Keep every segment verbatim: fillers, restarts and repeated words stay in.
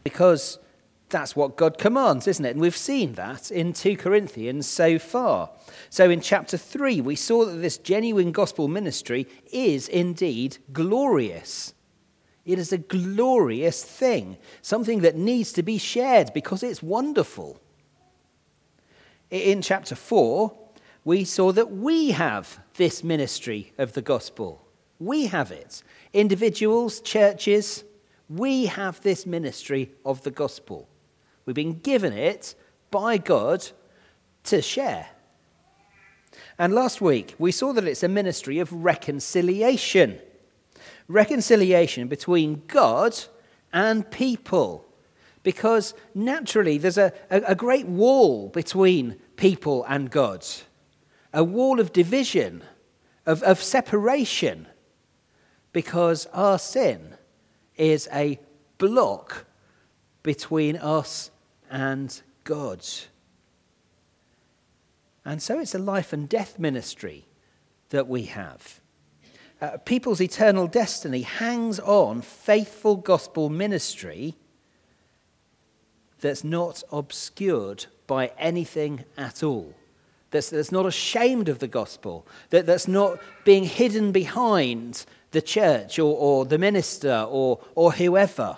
because that's what God commands, isn't it? And we've seen that in two Corinthians so far. So in chapter three, we saw that this genuine gospel ministry is indeed glorious. It is a glorious thing, something that needs to be shared because it's wonderful. In chapter four, we saw that we have this ministry of the gospel. We have it. Individuals, churches, we have this ministry of the gospel. We've been given it by God to share. And last week, we saw that it's a ministry of reconciliation. Reconciliation between God and people. Because naturally, there's a, a, a great wall between people and God. A wall of division, of, of separation. Because our sin is a block between us and God. And so it's a life and death ministry that we have. Uh, people's eternal destiny hangs on faithful gospel ministry that's not obscured by anything at all. That's, that's not ashamed of the gospel. That, that's not being hidden behind the church or, or the minister or, or whoever.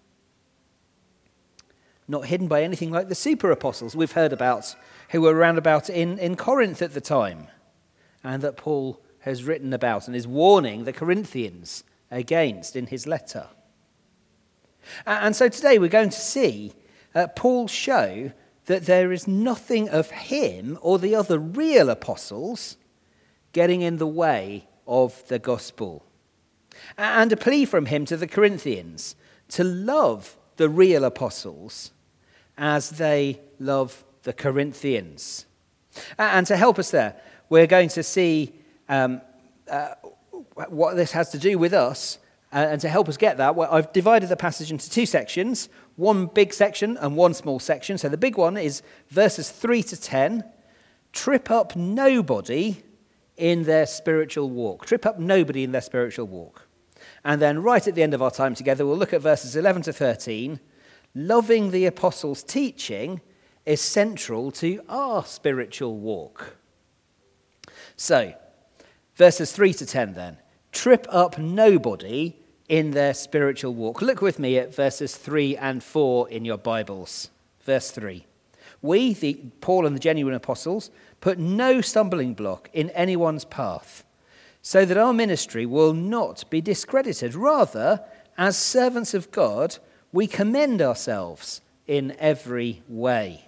Not hidden by anything like the super apostles we've heard about, who were around about in, in Corinth at the time, and that Paul has written about and is warning the Corinthians against in his letter. And so today we're going to see uh, Paul show that there is nothing of him or the other real apostles getting in the way of the gospel. And a plea from him to the Corinthians to love the real apostles as they love the Corinthians. And to help us there, we're going to see um, uh, what this has to do with us. Uh, and to help us get that, well, I've divided the passage into two sections, one big section and one small section. So the big one is verses three to ten. Trip up nobody in their spiritual walk. Trip up nobody in their spiritual walk. And then right at the end of our time together, we'll look at verses eleven to thirteen. Loving the apostles' teaching is central to our spiritual walk. So, verses three to ten then. Trip up nobody in their spiritual walk. Look with me at verses three and four in your Bibles. Verse three. We, the Paul and the genuine apostles, put no stumbling block in anyone's path, so that our ministry will not be discredited. Rather, as servants of God, we commend ourselves in every way.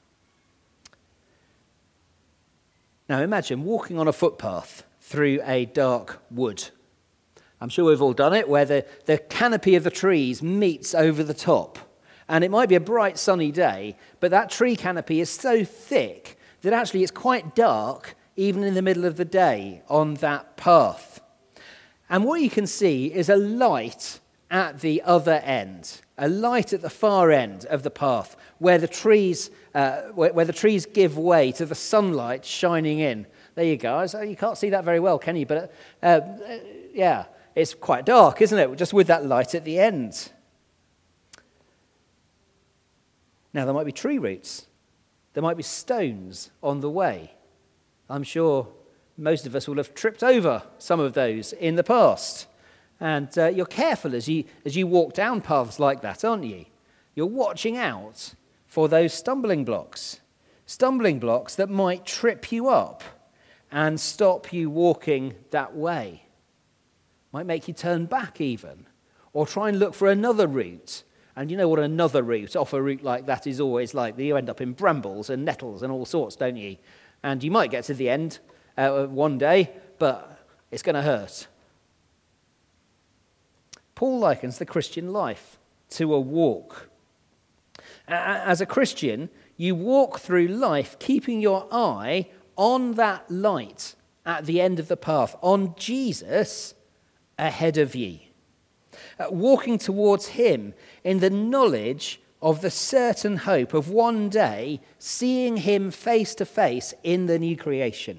Now imagine walking on a footpath through a dark wood. I'm sure we've all done it, where the, the canopy of the trees meets over the top. And it might be a bright sunny day, but that tree canopy is so thick that actually it's quite dark even in the middle of the day on that path. And what you can see is a light at the other end, a light at the far end of the path, where the trees uh, where, where the trees give way to the sunlight shining in. There you go. So you can't see that very well, can you? But uh, uh, yeah, it's quite dark, isn't it? Just with that light at the end. Now, there might be tree roots. There might be stones on the way. I'm sure most of us will have tripped over some of those in the past. And uh, you're careful as you as you walk down paths like that, aren't you? You're watching out for those stumbling blocks. Stumbling blocks that might trip you up and stop you walking that way. Might make you turn back even. Or try and look for another route. And you know what another route, off a route like that, is always like. You end up in brambles and nettles and all sorts, don't you? And you might get to the end uh, one day, but it's going to hurt. Paul likens the Christian life to a walk. As a Christian, you walk through life keeping your eye on that light at the end of the path, on Jesus ahead of you. Uh, walking towards him in the knowledge of the certain hope of one day seeing him face to face in the new creation.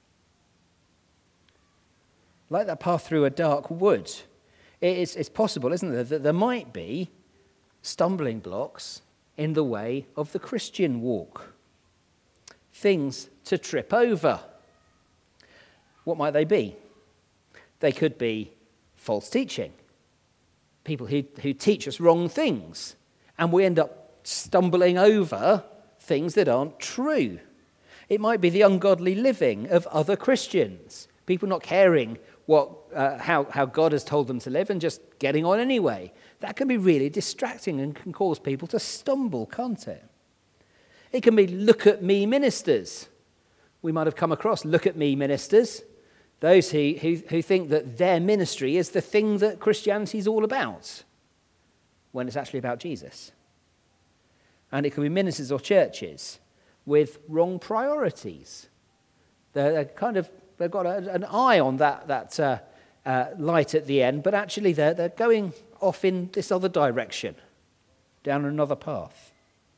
Like that path through a dark wood, it's, it's possible, isn't it, that there might be stumbling blocks in the way of the Christian walk. Things to trip over. What might they be? They could be false teaching. People who, who teach us wrong things. And we end up stumbling over things that aren't true. It might be the ungodly living of other Christians. People not caring what, uh, how, how God has told them to live and just getting on anyway. That can be really distracting and can cause people to stumble, can't it? It can be look at me ministers. We might have come across look at me ministers. Those who, who, who think that their ministry is the thing that Christianity is all about, when it's actually about Jesus. And it can be ministers or churches with wrong priorities. They're, they're kind of, they've got a, an eye on that, that uh, uh, light at the end, but actually they're, they're going off in this other direction, down another path.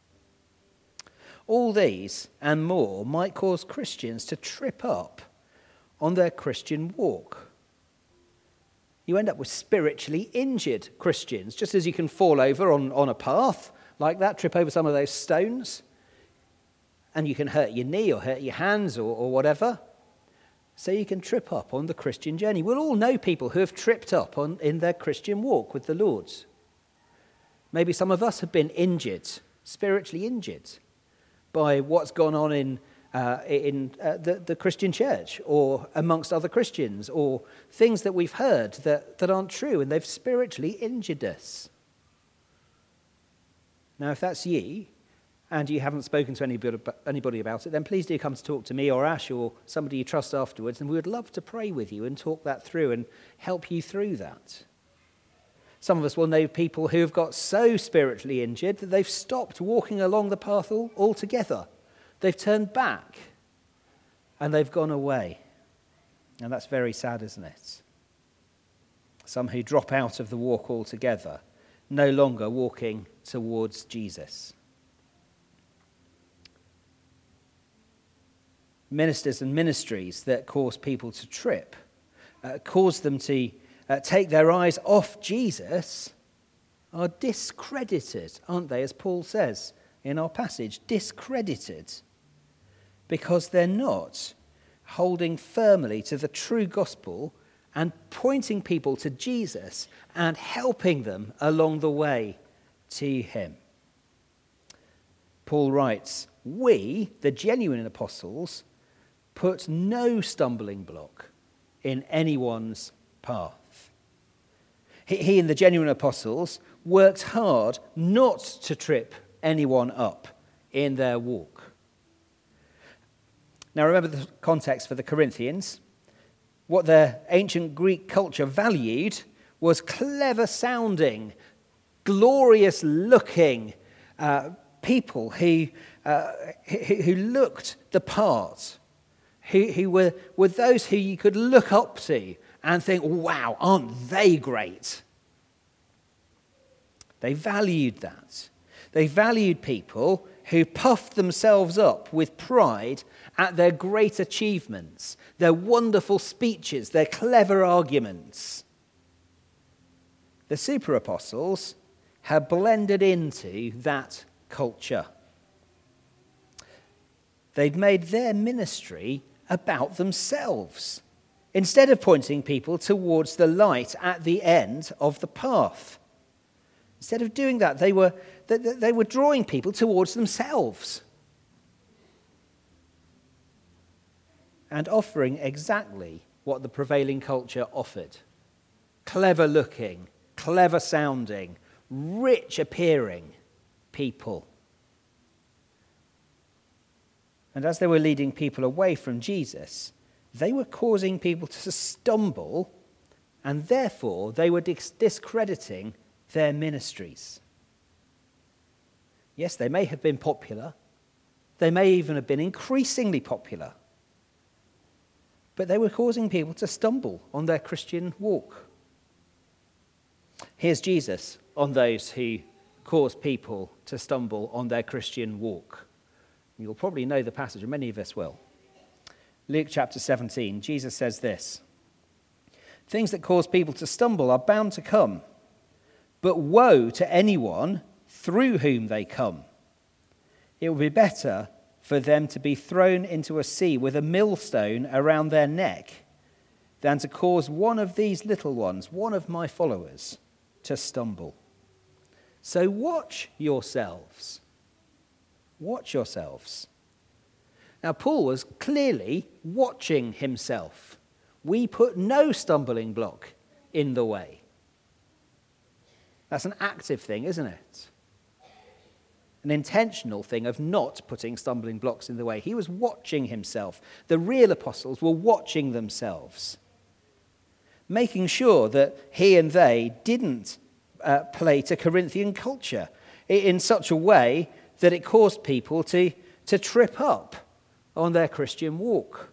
All these and more might cause Christians to trip up on their Christian walk. You end up with spiritually injured Christians, just as you can fall over on, on a path like that, trip over some of those stones, and you can hurt your knee or hurt your hands or, or whatever. So you can trip up on the Christian journey. We'll all know people who have tripped up on, in their Christian walk with the Lord. Maybe some of us have been injured, spiritually injured, by what's gone on in Uh, in uh, the, the Christian church or amongst other Christians, or things that we've heard that, that aren't true and they've spiritually injured us. Now, if that's you and you haven't spoken to anybody, anybody about it, then please do come to talk to me or Ash or somebody you trust afterwards, and we would love to pray with you and talk that through and help you through that. Some of us will know people who have got so spiritually injured that they've stopped walking along the path all, altogether. They've turned back and they've gone away. And that's very sad, isn't it? Some who drop out of the walk altogether, no longer walking towards Jesus. Ministers and ministries that cause people to trip, uh, cause them to uh, take their eyes off Jesus, are discredited, aren't they, as Paul says in our passage, discredited. Because they're not holding firmly to the true gospel and pointing people to Jesus and helping them along the way to him. Paul writes, we, the genuine apostles, put no stumbling block in anyone's path. He, he and the genuine apostles worked hard not to trip anyone up in their walk. Now remember the context for the Corinthians. What the ancient Greek culture valued was clever-sounding, glorious-looking uh, people who, uh, who who looked the part, who, who were, were those who you could look up to and think, wow, aren't they great? They valued that. They valued people who puffed themselves up with pride at their great achievements, their wonderful speeches, their clever arguments. The super apostles had blended into that culture. They'd made their ministry about themselves, instead of pointing people towards the light at the end of the path. Instead of doing that, they were, they were drawing people towards themselves and offering exactly what the prevailing culture offered. Clever-looking, clever-sounding, rich-appearing people. And as they were leading people away from Jesus, they were causing people to stumble, and therefore they were discrediting their ministries. Yes, they may have been popular. They may even have been increasingly popular. But they were causing people to stumble on their Christian walk. Here's Jesus on those who cause people to stumble on their Christian walk. You'll probably know the passage, and many of us will. Luke chapter seventeen, Jesus says this: "Things that cause people to stumble are bound to come, but woe to anyone through whom they come. It would be better for them to be thrown into a sea with a millstone around their neck than to cause one of these little ones, one of my followers, to stumble. So watch yourselves. Watch yourselves. Now, Paul was clearly watching himself. We put no stumbling block in the way. That's an active thing, isn't it? An intentional thing of not putting stumbling blocks in the way. He was watching himself. The real apostles were watching themselves, making sure that he and they didn't uh, play to Corinthian culture in such a way that it caused people to, to trip up on their Christian walk.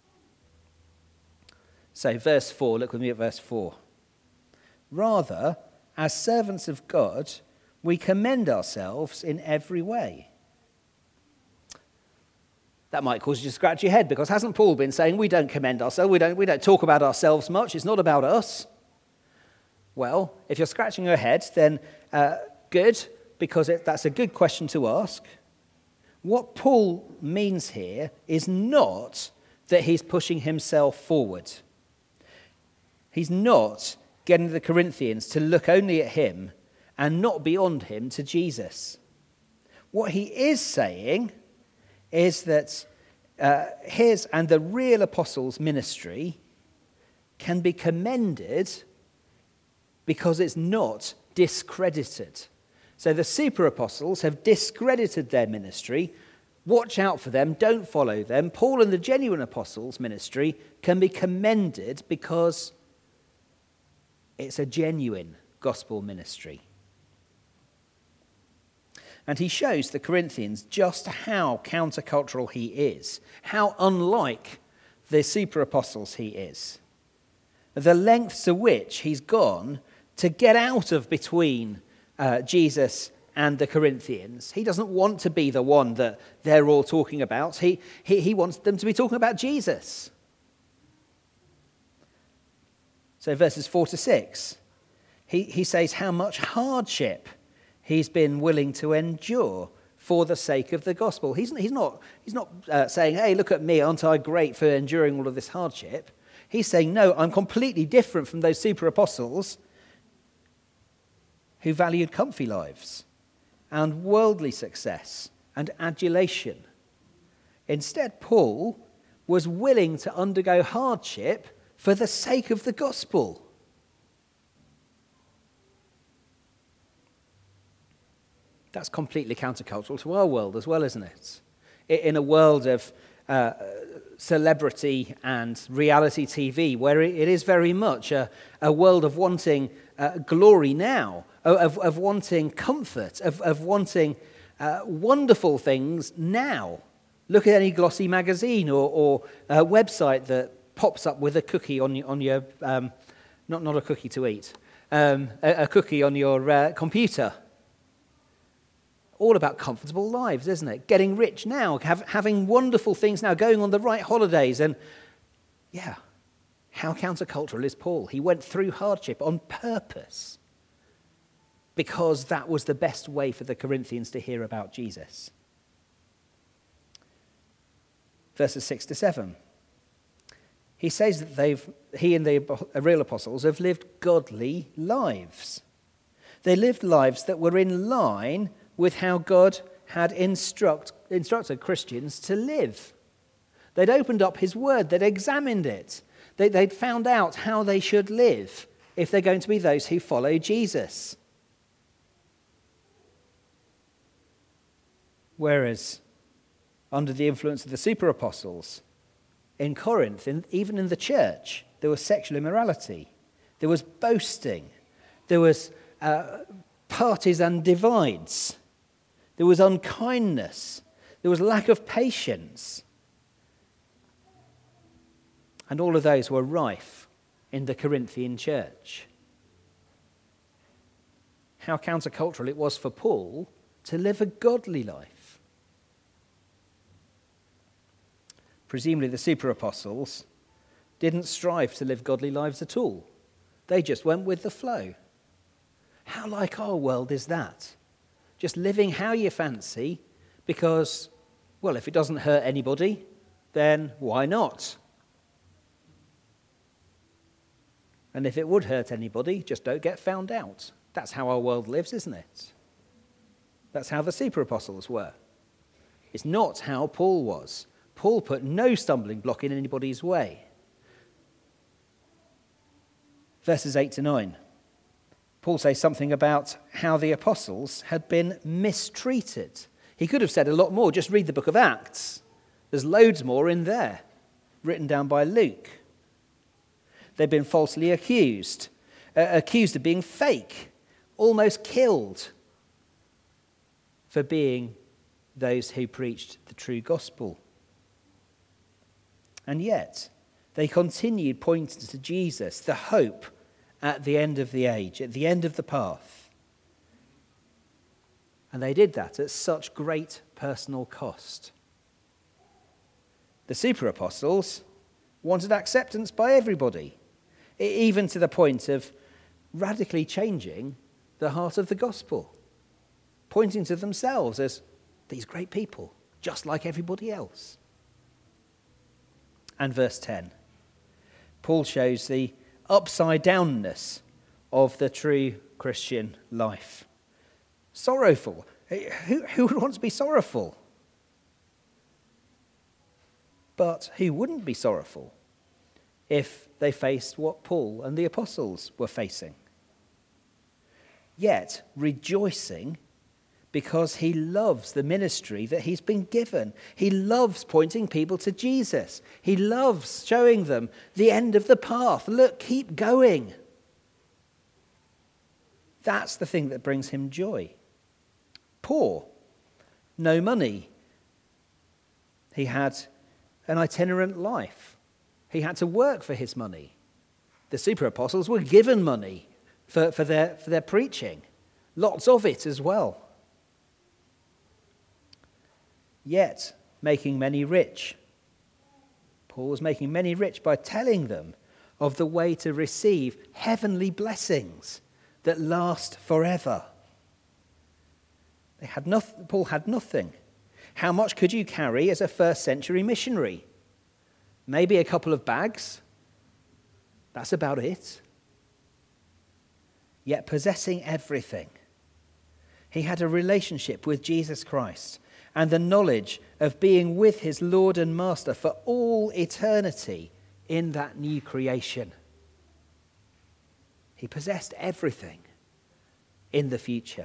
So verse four, look with me at verse four. Rather, as servants of God, we commend ourselves in every way. That might cause you to scratch your head, because hasn't Paul been saying we don't commend ourselves, we don't, we don't talk about ourselves much, it's not about us? Well, if you're scratching your head, then uh, good, because it, that's a good question to ask. What Paul means here is not that he's pushing himself forward. He's not getting the Corinthians to look only at him and not beyond him to Jesus. What he is saying is that uh, his and the real apostles' ministry can be commended because it's not discredited. So the super apostles have discredited their ministry. Watch out for them, don't follow them. Paul and the genuine apostles' ministry can be commended because it's a genuine gospel ministry. And he shows the Corinthians just how countercultural he is, how unlike the super apostles he is, the lengths to which he's gone to get out of between uh, Jesus and the Corinthians. He doesn't want to be the one that they're all talking about. He, he, he wants them to be talking about Jesus. So verses four to six, he, he says how much hardship he's been willing to endure for the sake of the gospel. He's, he's not, he's not uh, saying, hey, look at me, aren't I great for enduring all of this hardship? He's saying, no, I'm completely different from those super apostles who valued comfy lives and worldly success and adulation. Instead, Paul was willing to undergo hardship for the sake of the gospel. That's completely countercultural to our world as well, isn't it? In a world of uh, celebrity and reality T V, where it is very much a, a world of wanting uh, glory now, of, of wanting comfort, of, of wanting uh, wonderful things now. Look at any glossy magazine or, or uh, website that pops up with a cookie on your, on your um, not, not a cookie to eat, um, a, a cookie on your uh, computer. All about comfortable lives, isn't it? Getting rich now, have, having wonderful things now, going on the right holidays. And yeah, how countercultural is Paul? He went through hardship on purpose because that was the best way for the Corinthians to hear about Jesus. Verses six to seven. He says that they've, he and the real apostles have lived godly lives. They lived lives that were in line with how God had instruct, instructed Christians to live. They'd opened up his word, they'd examined it, they, they'd found out how they should live if they're going to be those who follow Jesus. Whereas, under the influence of the super apostles, in Corinth, in, even in the church, there was sexual immorality, there was boasting, there was uh, parties and divides. There was unkindness. There was lack of patience. And all of those were rife in the Corinthian church. How countercultural it was for Paul to live a godly life. Presumably the super apostles didn't strive to live godly lives at all. They just went with the flow. How like our world is that? just living how you fancy because, well, if it doesn't hurt anybody, then why not? And if it would hurt anybody, just don't get found out. That's how our world lives, isn't it? That's how the super apostles were. It's not how Paul was. Paul put no stumbling block in anybody's way. Verses eight to nine. Paul says something about how the apostles had been mistreated. He could have said a lot more. Just read the book of Acts. There's loads more in there, written down by Luke. They've been falsely accused, uh, accused of being fake, almost killed for being those who preached the true gospel. And yet, they continued pointing to Jesus, the hope at the end of the age, at the end of the path. And they did that at such great personal cost. The super apostles wanted acceptance by everybody, even to the point of radically changing the heart of the gospel, pointing to themselves as these great people, just like everybody else. And verse ten, Paul shows the upside-downness of the true Christian life. Sorrowful. Who, who would want to be sorrowful? But who wouldn't be sorrowful if they faced what Paul and the apostles were facing? Yet rejoicing because he loves the ministry that he's been given. He loves pointing people to Jesus. He loves showing them the end of the path. Look, keep going. That's the thing that brings him joy. Poor, no money. He had an itinerant life. He had to work for his money. The super apostles were given money for, for, their, for their preaching. Lots of it as well. Yet making many rich. Paul was making many rich by telling them of the way to receive heavenly blessings that last forever. They had nothing, Paul had nothing. How much could you carry as a first century missionary? Maybe a couple of bags. That's about it. Yet possessing everything, he had a relationship with Jesus Christ and the knowledge of being with his Lord and Master for all eternity in that new creation. He possessed everything in the future.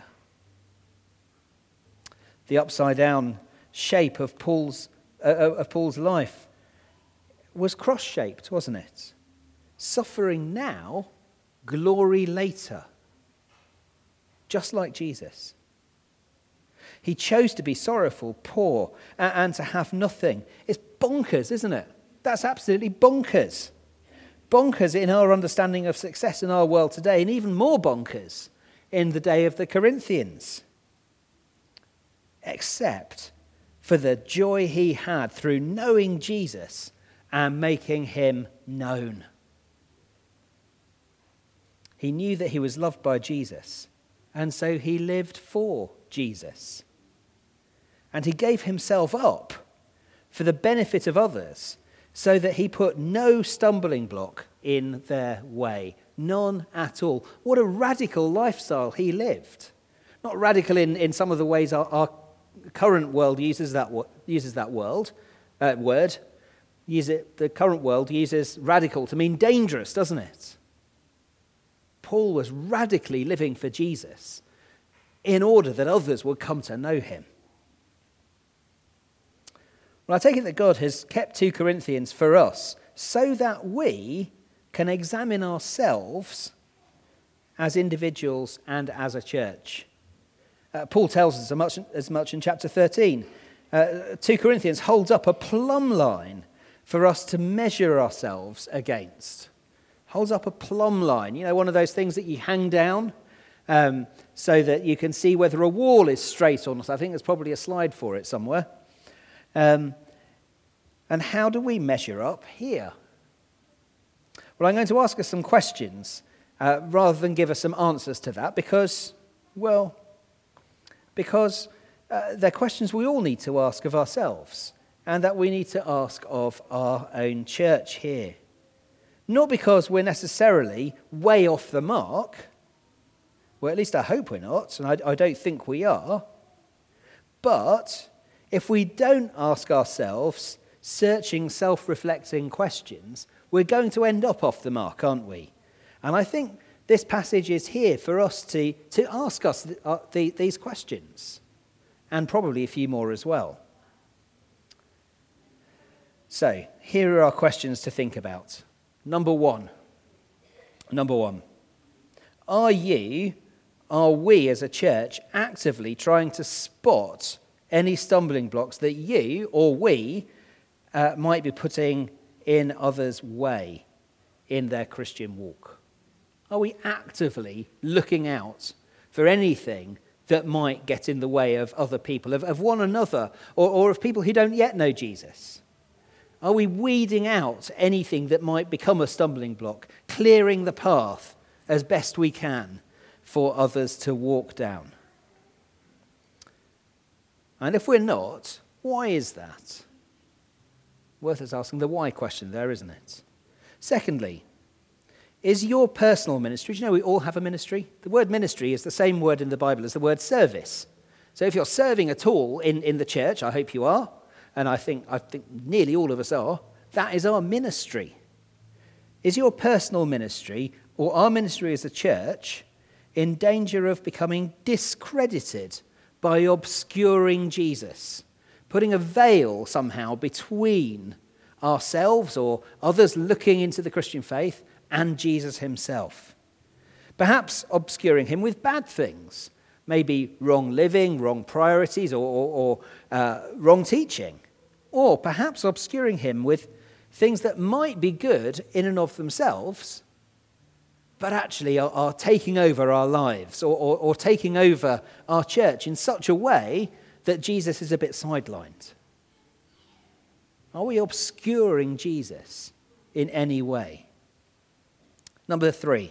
The upside-down shape of Paul's, uh, of Paul's life was cross-shaped, wasn't it? Suffering now, glory later. Just like Jesus. He chose to be sorrowful, poor, and to have nothing. It's bonkers, isn't it? That's absolutely bonkers. Bonkers in our understanding of success in our world today, and even more bonkers in the day of the Corinthians. Except for the joy he had through knowing Jesus and making him known. He knew that he was loved by Jesus, and so he lived for Jesus. And he gave himself up for the benefit of others so that he put no stumbling block in their way. None at all. What a radical lifestyle he lived. Not radical in, in some of the ways our, our current world uses that uses that world, uh, word. Use it, the current world uses radical to mean dangerous, doesn't it? Paul was radically living for Jesus in order that others would come to know him. Well, I take it that God has kept two Corinthians for us so that we can examine ourselves as individuals and as a church. Uh, Paul tells us as much, as much in chapter thirteen. Uh, two Corinthians holds up a plumb line for us to measure ourselves against. Holds up a plumb line, you know, one of those things that you hang down um, so that you can see whether a wall is straight or not. I think there's probably a slide for it somewhere. Um, and how do we measure up here? Well, I'm going to ask us some questions uh, rather than give us some answers to that because, well, because uh, they're questions we all need to ask of ourselves and that we need to ask of our own church here. Not because we're necessarily way off the mark, well, at least I hope we're not, and I, I don't think we are, but if we don't ask ourselves searching, self-reflecting questions, we're going to end up off the mark, aren't we? And I think this passage is here for us to, to ask us the, uh, the, these questions, and probably a few more as well. So, here are our questions to think about. Number one. Number one. Are you, are we as a church actively trying to spot any stumbling blocks that you or we uh, might be putting in others' way in their Christian walk? Are we actively looking out for anything that might get in the way of other people, of, of one another, or, or of people who don't yet know Jesus? Are we weeding out anything that might become a stumbling block, clearing the path as best we can for others to walk down? And if we're not, why is that? Worth us asking the why question there, isn't it? Secondly, is your personal ministry, do you know we all have a ministry? The word ministry is the same word in the Bible as the word service. So if you're serving at all in, in the church, I hope you are, and I think I think nearly all of us are, that is our ministry. Is your personal ministry or our ministry as a church in danger of becoming discredited by obscuring Jesus, putting a veil somehow between ourselves or others looking into the Christian faith and Jesus himself? Perhaps obscuring him with bad things, maybe wrong living, wrong priorities, or, or, or uh, wrong teaching. Or perhaps obscuring him with things that might be good in and of themselves, but actually are, are taking over our lives or, or, or taking over our church in such a way that Jesus is a bit sidelined. Are we obscuring Jesus in any way? Number three,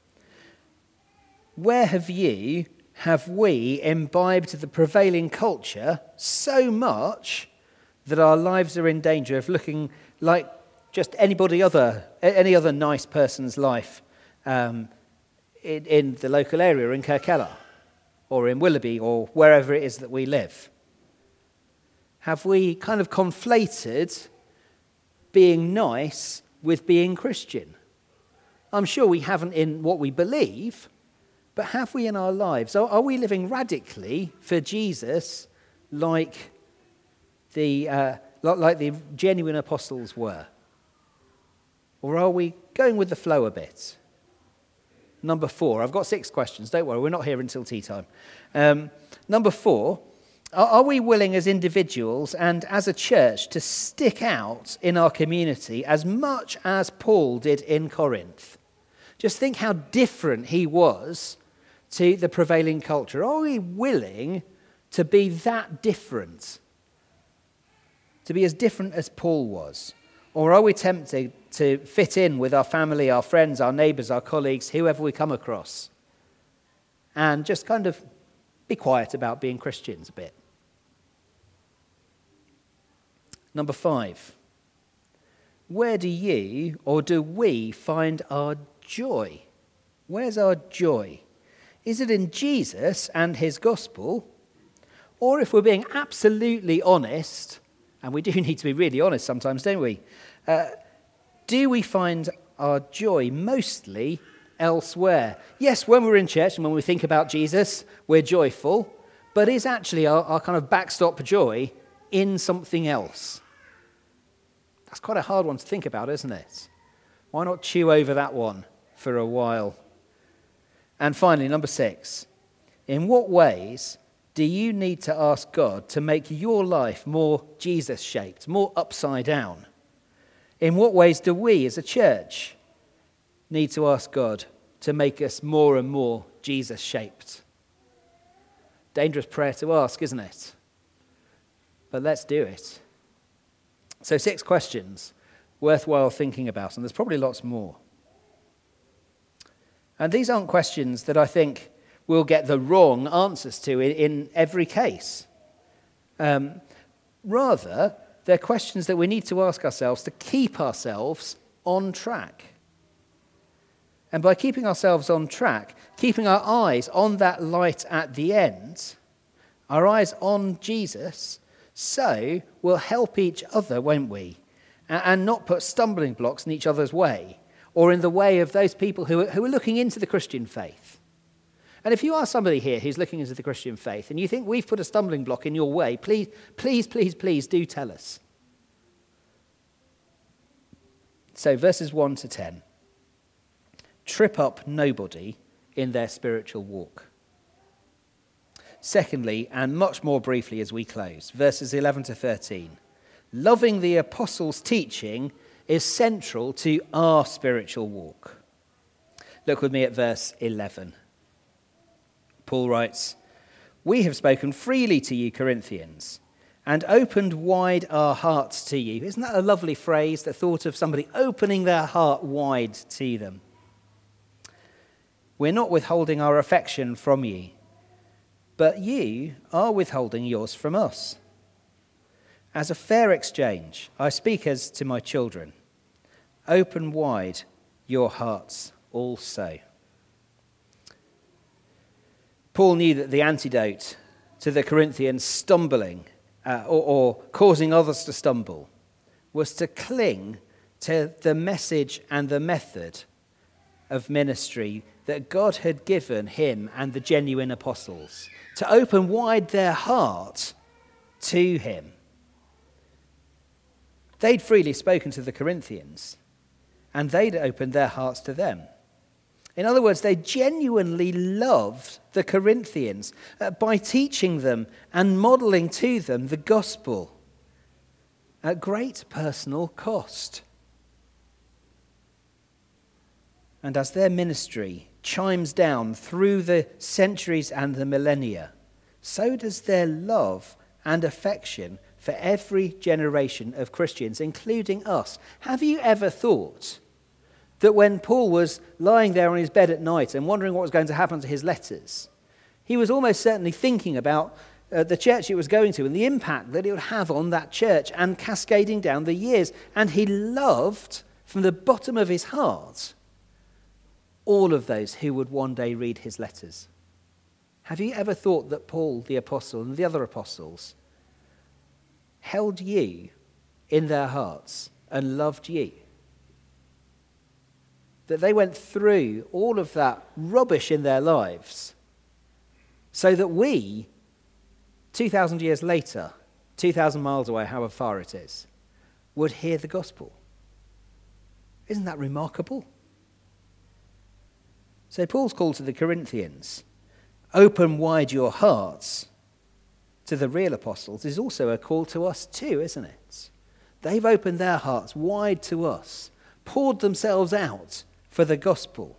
where have you, have we imbibed the prevailing culture so much that our lives are in danger of looking like just anybody other, any other nice person's life um, in, in the local area, in Kirkella, or in Willoughby, or wherever it is that we live? Have we kind of conflated being nice with being Christian? I'm sure we haven't in what we believe, but have we in our lives? Are, are we living radically for Jesus like the uh, like the genuine apostles were? Or are we going with the flow a bit? Number four. I've got six questions. Don't worry, we're not here until tea time. Um, number four. Are, are we willing as individuals and as a church to stick out in our community as much as Paul did in Corinth? Just think how different he was to the prevailing culture. Are we willing to be that different? To be as different as Paul was? Or are we tempted to fit in with our family, our friends, our neighbours, our colleagues, whoever we come across, and just kind of be quiet about being Christians a bit? Number five. Where do you or do we find our joy? Where's our joy? Is it in Jesus and his gospel? Or if we're being absolutely honest, and we do need to be really honest sometimes, don't we? Uh, do we find our joy mostly elsewhere? Yes, when we're in church and when we think about Jesus, we're joyful, but is actually our, our kind of backstop joy in something else? That's quite a hard one to think about, isn't it? Why not chew over that one for a while? And finally, number six, in what ways do you need to ask God to make your life more Jesus-shaped, more upside down? In what ways do we as a church need to ask God to make us more and more Jesus-shaped? Dangerous prayer to ask, isn't it? But let's do it. So six questions worthwhile thinking about, and there's probably lots more. And these aren't questions that I think we'll get the wrong answers to in, in every case. Um, rather, they're questions that we need to ask ourselves to keep ourselves on track. And by keeping ourselves on track, keeping our eyes on that light at the end, our eyes on Jesus, so we'll help each other, won't we? And not put stumbling blocks in each other's way or in the way of those people who are, who are looking into the Christian faith. And if you are somebody here who's looking into the Christian faith and you think we've put a stumbling block in your way, please, please, please, please do tell us. So verses one to ten. Trip up nobody in their spiritual walk. Secondly, and much more briefly as we close, verses eleven to thirteen. Loving the apostles' teaching is central to our spiritual walk. Look with me at verse eleven. Paul writes, "We have spoken freely to you, Corinthians, and opened wide our hearts to you." Isn't that a lovely phrase, the thought of somebody opening their heart wide to them? "We're not withholding our affection from you, but you are withholding yours from us. As a fair exchange, I speak as to my children. Open wide your hearts also." Paul knew that the antidote to the Corinthians stumbling uh, or, or causing others to stumble was to cling to the message and the method of ministry that God had given him and the genuine apostles, to open wide their heart to him. They'd freely spoken to the Corinthians, and they'd opened their hearts to them. In other words, they genuinely loved the Corinthians uh, by teaching them and modeling to them the gospel at great personal cost. And as their ministry chimes down through the centuries and the millennia, so does their love and affection for every generation of Christians, including us. Have you ever thought that when Paul was lying there on his bed at night and wondering what was going to happen to his letters, he was almost certainly thinking about uh, the church he was going to and the impact that it would have on that church and cascading down the years. And he loved, from the bottom of his heart, all of those who would one day read his letters. Have you ever thought that Paul, the apostle, and the other apostles held you in their hearts and loved you? That they went through all of that rubbish in their lives so that we, two thousand years later, two thousand miles away, however far it is, would hear the gospel. Isn't that remarkable? So Paul's call to the Corinthians, open wide your hearts, to the real apostles, is also a call to us too, isn't it? They've opened their hearts wide to us, poured themselves out for the gospel.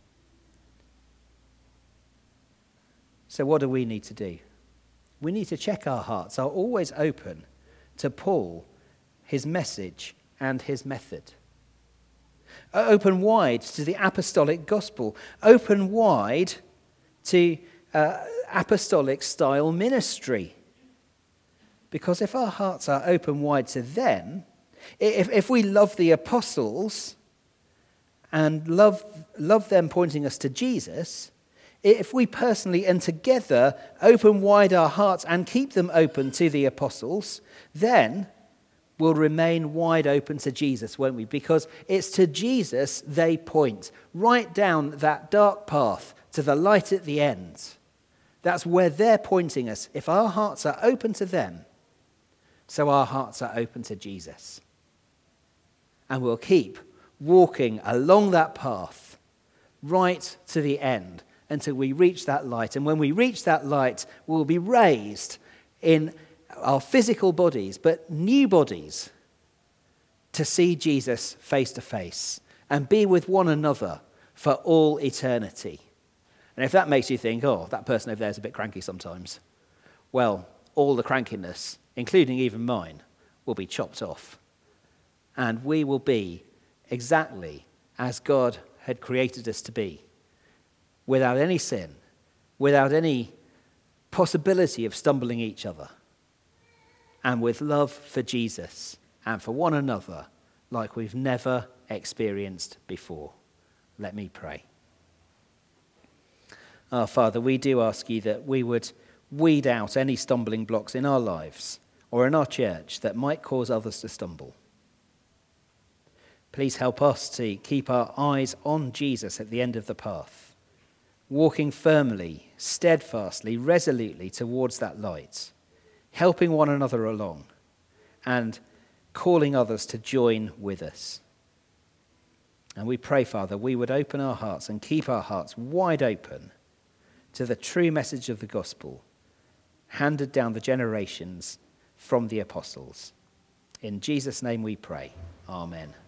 So what do we need to do? We need to check our hearts are always open to Paul, his message, and his method. Open wide to the apostolic gospel. Open wide to uh, apostolic style ministry. Because if our hearts are open wide to them, if, if we love the apostles and love, love them pointing us to Jesus, if we personally and together open wide our hearts and keep them open to the apostles, then we'll remain wide open to Jesus, won't we? Because it's to Jesus they point, right down that dark path to the light at the end. That's where they're pointing us. If our hearts are open to them, so our hearts are open to Jesus. And we'll keep walking along that path right to the end until we reach that light. And when we reach that light, we'll be raised in our physical bodies, but new bodies, to see Jesus face to face and be with one another for all eternity. And if that makes you think, oh, that person over there is a bit cranky sometimes, well, all the crankiness, including even mine, will be chopped off. And we will be exactly as God had created us to be, without any sin without any possibility of stumbling each other, and with love for Jesus and for one another like we've never experienced before. Let me pray. Our Father, we do ask you that we would weed out any stumbling blocks in our lives or in our church that might cause others to stumble. Please help us to keep our eyes on Jesus at the end of the path, walking firmly, steadfastly, resolutely towards that light, helping one another along, and calling others to join with us. And we pray, Father, we would open our hearts and keep our hearts wide open to the true message of the gospel, handed down the generations from the apostles. In Jesus' name we pray. Amen.